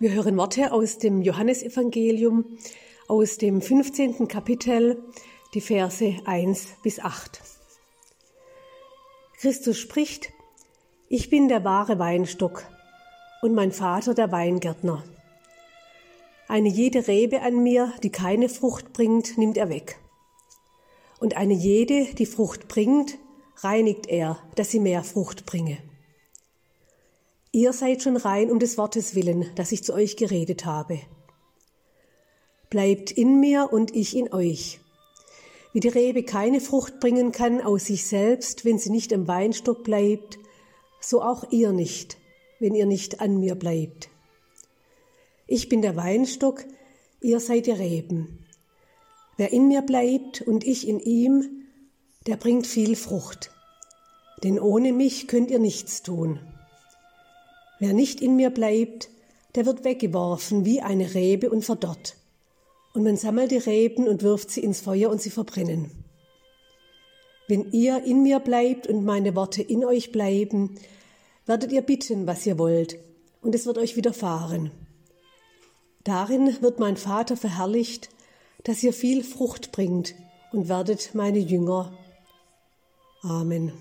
Wir hören Worte aus dem Johannesevangelium, aus dem 15. Kapitel, die Verse 1 bis 8. Christus spricht: Ich bin der wahre Weinstock und mein Vater der Weingärtner. Eine jede Rebe an mir, die keine Frucht bringt, nimmt er weg. Und eine jede, die Frucht bringt, reinigt er, dass sie mehr Frucht bringe. Ihr seid schon rein um des Wortes willen, das ich zu euch geredet habe. Bleibt in mir und ich in euch. Wie die Rebe keine Frucht bringen kann aus sich selbst, wenn sie nicht am Weinstock bleibt, so auch ihr nicht, wenn ihr nicht an mir bleibt. Ich bin der Weinstock, ihr seid die Reben. Wer in mir bleibt und ich in ihm, der bringt viel Frucht. Denn ohne mich könnt ihr nichts tun. Wer nicht in mir bleibt, der wird weggeworfen wie eine Rebe und verdorrt. Und man sammelt die Reben und wirft sie ins Feuer und sie verbrennen. Wenn ihr in mir bleibt und meine Worte in euch bleiben, werdet ihr bitten, was ihr wollt, und es wird euch widerfahren. Darin wird mein Vater verherrlicht, dass ihr viel Frucht bringt und werdet meine Jünger. Amen.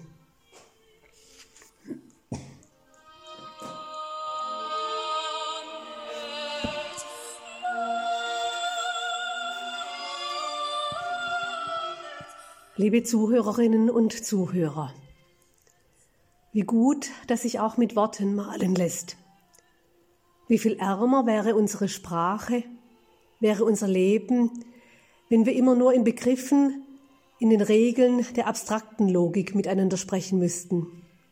Liebe Zuhörerinnen und Zuhörer, wie gut, dass sich auch mit Worten malen lässt. Wie viel ärmer wäre unsere Sprache, wäre unser Leben, wenn wir immer nur in Begriffen, in den Regeln der abstrakten Logik miteinander sprechen müssten.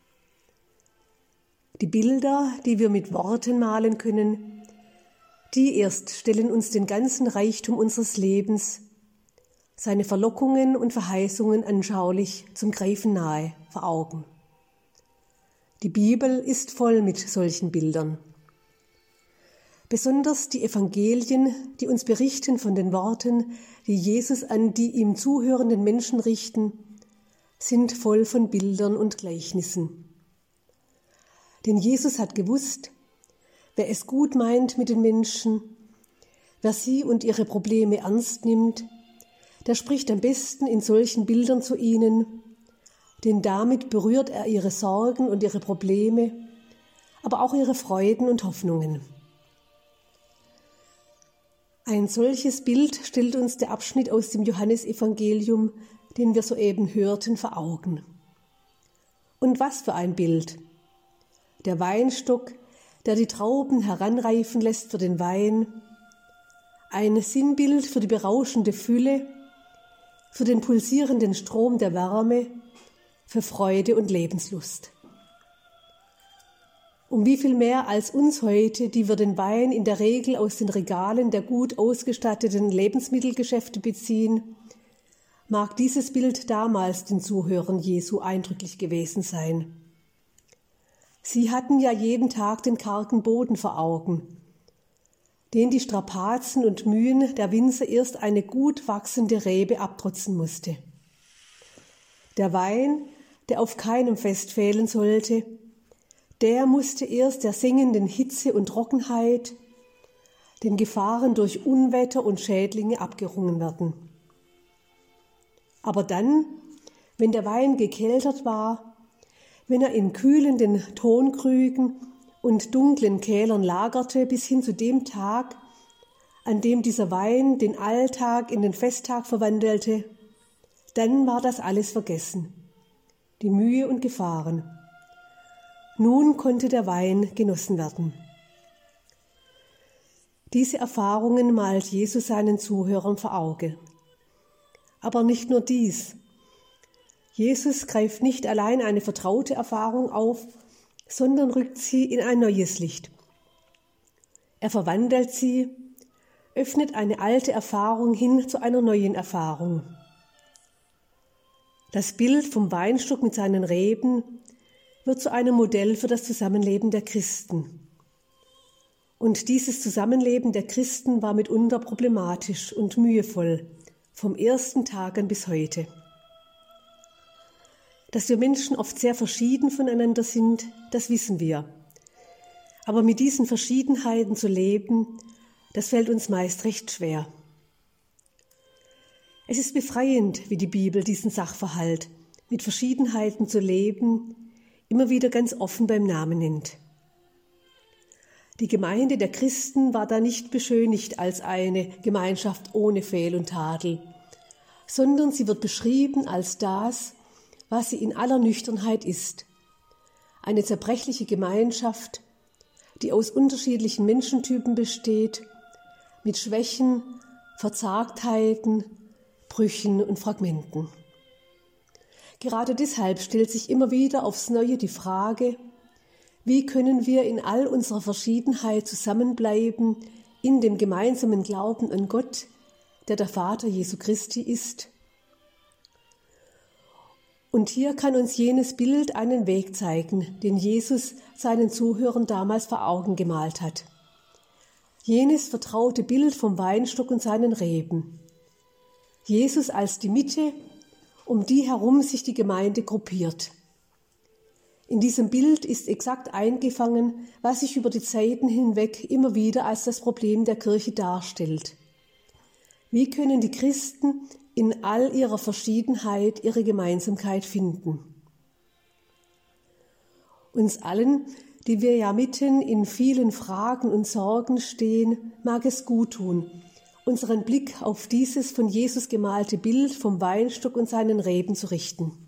Die Bilder, die wir mit Worten malen können, die erst stellen uns den ganzen Reichtum unseres Lebens, seine Verlockungen und Verheißungen anschaulich zum Greifen nahe vor Augen. Die Bibel ist voll mit solchen Bildern. Besonders die Evangelien, die uns berichten von den Worten, die Jesus an die ihm zuhörenden Menschen richten, sind voll von Bildern und Gleichnissen. Denn Jesus hat gewusst, wer es gut meint mit den Menschen, wer sie und ihre Probleme ernst nimmt, der spricht am besten in solchen Bildern zu ihnen, denn damit berührt er ihre Sorgen und ihre Probleme, aber auch ihre Freuden und Hoffnungen. Ein solches Bild stellt uns der Abschnitt aus dem Johannesevangelium, den wir soeben hörten, vor Augen. Und was für ein Bild! Der Weinstock, der die Trauben heranreifen lässt für den Wein, ein Sinnbild für die berauschende Fülle, für den pulsierenden Strom der Wärme, für Freude und Lebenslust. Um wie viel mehr als uns heute, die wir den Wein in der Regel aus den Regalen der gut ausgestatteten Lebensmittelgeschäfte beziehen, mag dieses Bild damals den Zuhörern Jesu eindrücklich gewesen sein. Sie hatten ja jeden Tag den kargen Boden vor Augen, den die Strapazen und Mühen der Winzer erst eine gut wachsende Rebe abtrotzen musste. Der Wein, der auf keinem Fest fehlen sollte, der musste erst der sengenden Hitze und Trockenheit, den Gefahren durch Unwetter und Schädlinge abgerungen werden. Aber dann, wenn der Wein gekeltert war, wenn er in kühlenden Tonkrügen und dunklen Kälern lagerte bis hin zu dem Tag, an dem dieser Wein den Alltag in den Festtag verwandelte, dann war das alles vergessen, die Mühe und Gefahren. Nun konnte der Wein genossen werden. Diese Erfahrungen malt Jesus seinen Zuhörern vor Auge. Aber nicht nur dies. Jesus greift nicht allein eine vertraute Erfahrung auf, sondern rückt sie in ein neues Licht. Er verwandelt sie, öffnet eine alte Erfahrung hin zu einer neuen Erfahrung. Das Bild vom Weinstock mit seinen Reben wird zu einem Modell für das Zusammenleben der Christen. Und dieses Zusammenleben der Christen war mitunter problematisch und mühevoll, vom ersten Tag an bis heute. Dass wir Menschen oft sehr verschieden voneinander sind, das wissen wir. Aber mit diesen Verschiedenheiten zu leben, das fällt uns meist recht schwer. Es ist befreiend, wie die Bibel diesen Sachverhalt, mit Verschiedenheiten zu leben, immer wieder ganz offen beim Namen nennt. Die Gemeinde der Christen war da nicht beschönigt als eine Gemeinschaft ohne Fehl und Tadel, sondern sie wird beschrieben als das, was sie in aller Nüchternheit ist. Eine zerbrechliche Gemeinschaft, die aus unterschiedlichen Menschentypen besteht, mit Schwächen, Verzagtheiten, Brüchen und Fragmenten. Gerade deshalb stellt sich immer wieder aufs Neue die Frage, wie können wir in all unserer Verschiedenheit zusammenbleiben in dem gemeinsamen Glauben an Gott, der der Vater Jesu Christi ist? Und hier kann uns jenes Bild einen Weg zeigen, den Jesus seinen Zuhörern damals vor Augen gemalt hat. Jenes vertraute Bild vom Weinstock und seinen Reben. Jesus als die Mitte, um die herum sich die Gemeinde gruppiert. In diesem Bild ist exakt eingefangen, was sich über die Zeiten hinweg immer wieder als das Problem der Kirche darstellt. Wie können die Christen in all ihrer Verschiedenheit ihre Gemeinsamkeit finden? Uns allen, die wir ja mitten in vielen Fragen und Sorgen stehen, mag es gut tun, unseren Blick auf dieses von Jesus gemalte Bild vom Weinstock und seinen Reben zu richten.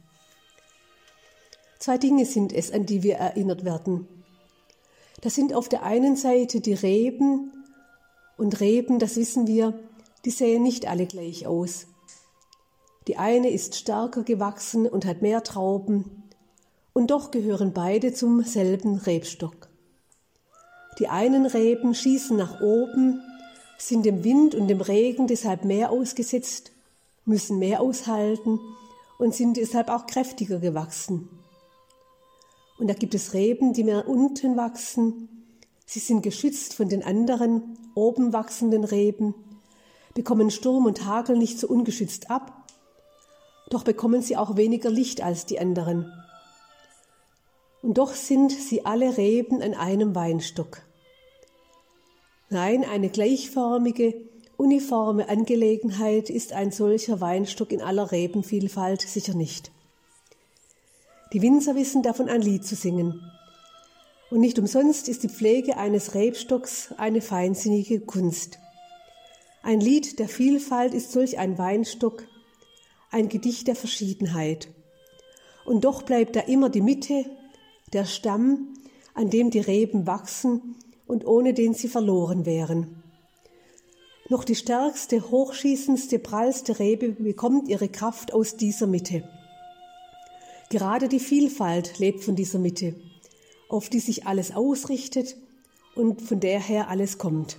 2 Dinge sind es, an die wir erinnert werden. Das sind auf der einen Seite die Reben, und Reben, das wissen wir, die sehen nicht alle gleich aus. Die eine ist stärker gewachsen und hat mehr Trauben, und doch gehören beide zum selben Rebstock. Die einen Reben schießen nach oben, sind dem Wind und dem Regen deshalb mehr ausgesetzt, müssen mehr aushalten und sind deshalb auch kräftiger gewachsen. Und da gibt es Reben, die mehr unten wachsen. Sie sind geschützt von den anderen, oben wachsenden Reben, bekommen Sturm und Hagel nicht so ungeschützt ab, doch bekommen sie auch weniger Licht als die anderen. Und doch sind sie alle Reben an einem Weinstock. Nein, eine gleichförmige, uniforme Angelegenheit ist ein solcher Weinstock in aller Rebenvielfalt sicher nicht. Die Winzer wissen davon ein Lied zu singen. Und nicht umsonst ist die Pflege eines Rebstocks eine feinsinnige Kunst. Ein Lied der Vielfalt ist solch ein Weinstock, ein Gedicht der Verschiedenheit. Und doch bleibt da immer die Mitte, der Stamm, an dem die Reben wachsen und ohne den sie verloren wären. Noch die stärkste, hochschießendste, prallste Rebe bekommt ihre Kraft aus dieser Mitte. Gerade die Vielfalt lebt von dieser Mitte, auf die sich alles ausrichtet und von der her alles kommt.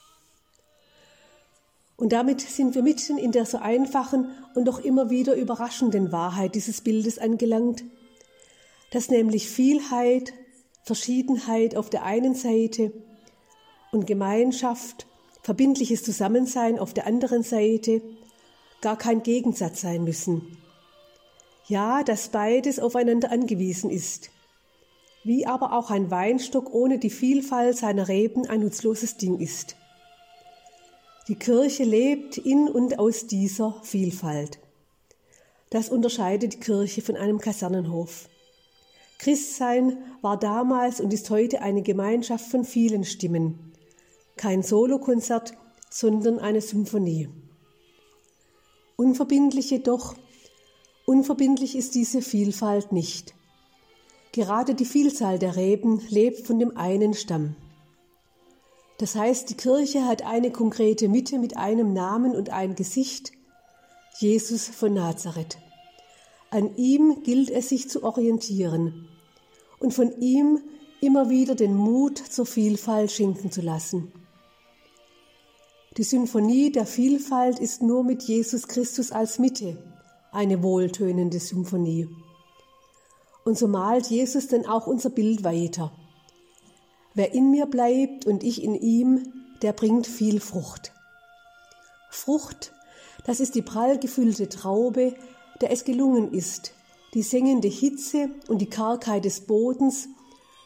Und damit sind wir mitten in der so einfachen und doch immer wieder überraschenden Wahrheit dieses Bildes angelangt, dass nämlich Vielheit, Verschiedenheit auf der einen Seite und Gemeinschaft, verbindliches Zusammensein auf der anderen Seite gar kein Gegensatz sein müssen. Ja, dass beides aufeinander angewiesen ist, wie aber auch ein Weinstock ohne die Vielfalt seiner Reben ein nutzloses Ding ist. Die Kirche lebt in und aus dieser Vielfalt. Das unterscheidet die Kirche von einem Kasernenhof. Christsein war damals und ist heute eine Gemeinschaft von vielen Stimmen. Kein Solokonzert, sondern eine Symphonie. Unverbindlich jedoch, unverbindlich ist diese Vielfalt nicht. Gerade die Vielzahl der Reben lebt von dem einen Stamm. Das heißt, die Kirche hat eine konkrete Mitte mit einem Namen und ein Gesicht, Jesus von Nazareth. An ihm gilt es, sich zu orientieren und von ihm immer wieder den Mut zur Vielfalt schenken zu lassen. Die Symphonie der Vielfalt ist nur mit Jesus Christus als Mitte eine wohltönende Symphonie. Und so malt Jesus dann auch unser Bild weiter. Wer in mir bleibt und ich in ihm, der bringt viel Frucht. Frucht, das ist die prall gefüllte Traube, der es gelungen ist, die sengende Hitze und die Kargheit des Bodens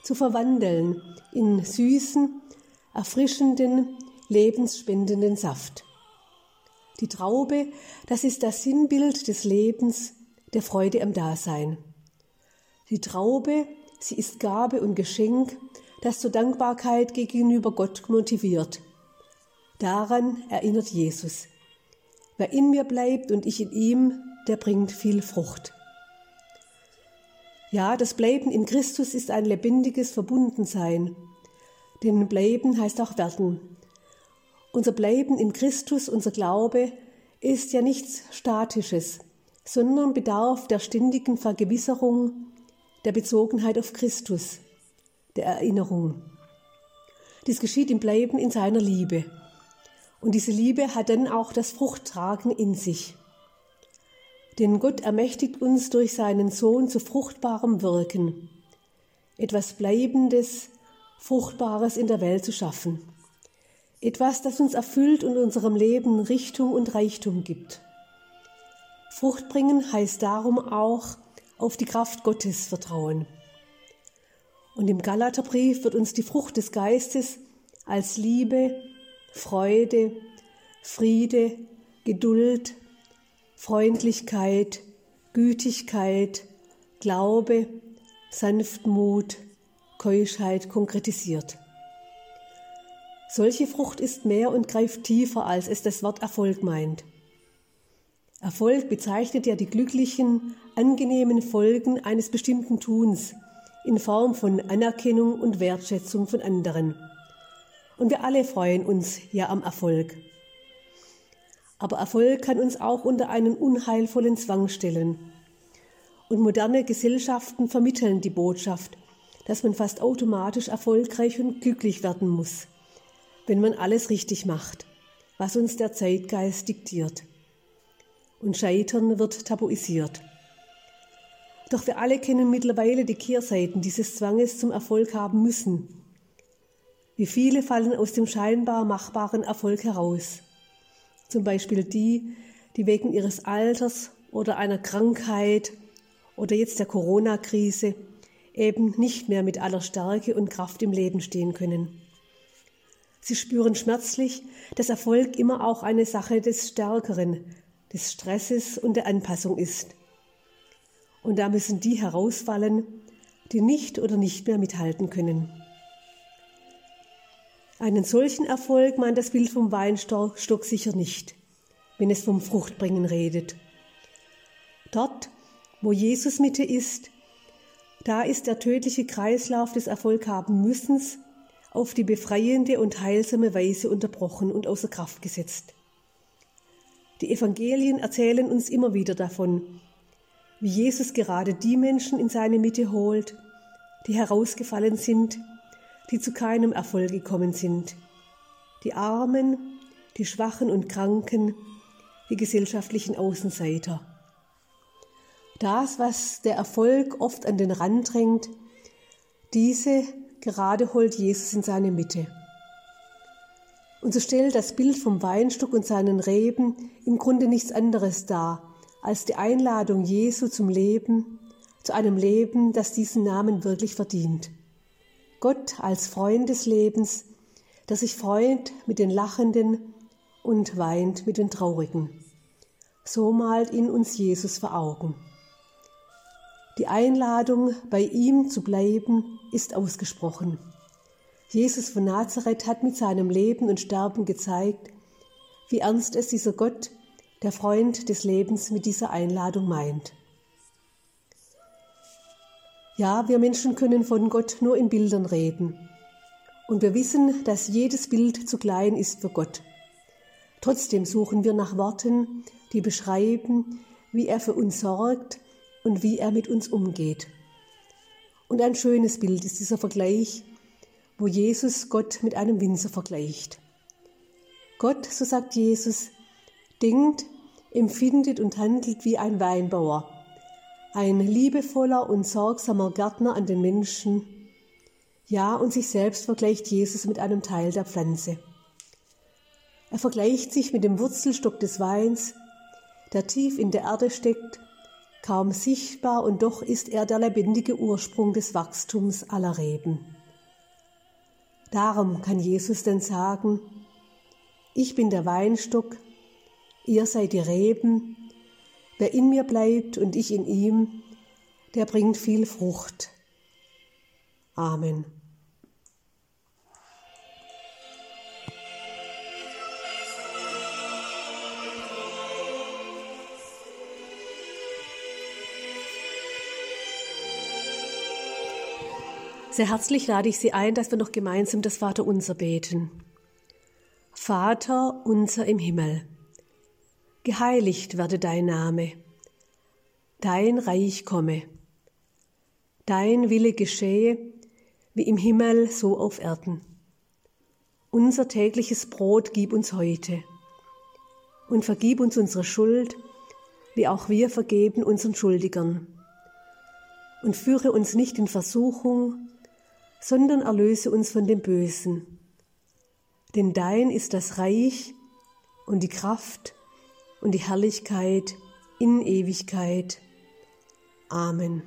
zu verwandeln in süßen, erfrischenden, lebensspendenden Saft. Die Traube, das ist das Sinnbild des Lebens, der Freude am Dasein. Die Traube, sie ist Gabe und Geschenk, das zur Dankbarkeit gegenüber Gott motiviert. Daran erinnert Jesus. Wer in mir bleibt und ich in ihm, der bringt viel Frucht. Ja, das Bleiben in Christus ist ein lebendiges Verbundensein. Denn Bleiben heißt auch werden. Unser Bleiben in Christus, unser Glaube, ist ja nichts Statisches, sondern bedarf der ständigen Vergewisserung, der Bezogenheit auf Christus, der Erinnerung. Dies geschieht im Bleiben in seiner Liebe. Und diese Liebe hat dann auch das Fruchttragen in sich. Denn Gott ermächtigt uns durch seinen Sohn zu fruchtbarem Wirken, etwas Bleibendes, Fruchtbares in der Welt zu schaffen. Etwas, das uns erfüllt und unserem Leben Richtung und Reichtum gibt. Frucht bringen heißt darum auch auf die Kraft Gottes vertrauen. Und im Galaterbrief wird uns die Frucht des Geistes als Liebe, Freude, Friede, Geduld, Freundlichkeit, Gütigkeit, Glaube, Sanftmut, Keuschheit konkretisiert. Solche Frucht ist mehr und greift tiefer, als es das Wort Erfolg meint. Erfolg bezeichnet ja die glücklichen, angenehmen Folgen eines bestimmten Tuns in Form von Anerkennung und Wertschätzung von anderen. Und wir alle freuen uns ja am Erfolg. Aber Erfolg kann uns auch unter einen unheilvollen Zwang stellen. Und moderne Gesellschaften vermitteln die Botschaft, dass man fast automatisch erfolgreich und glücklich werden muss, wenn man alles richtig macht, was uns der Zeitgeist diktiert. Und Scheitern wird tabuisiert. Doch wir alle kennen mittlerweile die Kehrseiten dieses Zwanges zum Erfolg haben müssen. Wie viele fallen aus dem scheinbar machbaren Erfolg heraus? Zum Beispiel die wegen ihres Alters oder einer Krankheit oder jetzt der Corona-Krise eben nicht mehr mit aller Stärke und Kraft im Leben stehen können. Sie spüren schmerzlich, dass Erfolg immer auch eine Sache des Stärkeren, des Stresses und der Anpassung ist. Und da müssen die herausfallen, die nicht oder nicht mehr mithalten können. Einen solchen Erfolg meint das Bild vom Weinstock sicher nicht, wenn es vom Fruchtbringen redet. Dort, wo Jesus Mitte ist, da ist der tödliche Kreislauf des Erfolghabenmüssens auf die befreiende und heilsame Weise unterbrochen und außer Kraft gesetzt. Die Evangelien erzählen uns immer wieder davon, wie Jesus gerade die Menschen in seine Mitte holt, die herausgefallen sind, die zu keinem Erfolg gekommen sind, die Armen, die Schwachen und Kranken, die gesellschaftlichen Außenseiter. Das, was der Erfolg oft an den Rand drängt, diese gerade holt Jesus in seine Mitte. Und so stellt das Bild vom Weinstock und seinen Reben im Grunde nichts anderes dar, als die Einladung Jesu zum Leben, zu einem Leben, das diesen Namen wirklich verdient. Gott als Freund des Lebens, der sich freut mit den Lachenden und weint mit den Traurigen. So malt ihn uns Jesus vor Augen. Die Einladung, bei ihm zu bleiben, ist ausgesprochen. Jesus von Nazareth hat mit seinem Leben und Sterben gezeigt, wie ernst es dieser Gott, der Freund des Lebens, mit dieser Einladung meint. Ja, wir Menschen können von Gott nur in Bildern reden. Und wir wissen, dass jedes Bild zu klein ist für Gott. Trotzdem suchen wir nach Worten, die beschreiben, wie er für uns sorgt und wie er mit uns umgeht. Und ein schönes Bild ist dieser Vergleich, wo Jesus Gott mit einem Winzer vergleicht. Gott, so sagt Jesus, denkt, empfindet und handelt wie ein Weinbauer, ein liebevoller und sorgsamer Gärtner an den Menschen. Ja, und sich selbst vergleicht Jesus mit einem Teil der Pflanze. Er vergleicht sich mit dem Wurzelstock des Weins, der tief in der Erde steckt kaum sichtbar, und doch ist er der lebendige Ursprung des Wachstums aller Reben. Darum kann Jesus denn sagen: Ich bin der Weinstock, ihr seid die Reben. Wer in mir bleibt und ich in ihm, der bringt viel Frucht. Amen. Sehr herzlich lade ich Sie ein, dass wir noch gemeinsam das Vaterunser beten. Vater unser im Himmel, geheiligt werde dein Name, dein Reich komme, dein Wille geschehe, wie im Himmel so auf Erden. Unser tägliches Brot gib uns heute und vergib uns unsere Schuld, wie auch wir vergeben unseren Schuldigern. Und führe uns nicht in Versuchung, sondern erlöse uns von dem Bösen. Denn dein ist das Reich und die Kraft und die Herrlichkeit in Ewigkeit. Amen.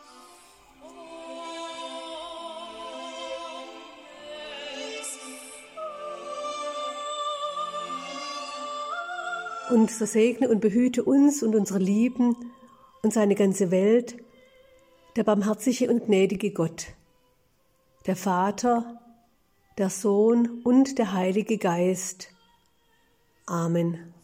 Und so segne und behüte uns und unsere Lieben und seine ganze Welt, der barmherzige und gnädige Gott, der Vater, der Sohn und der Heilige Geist. Amen.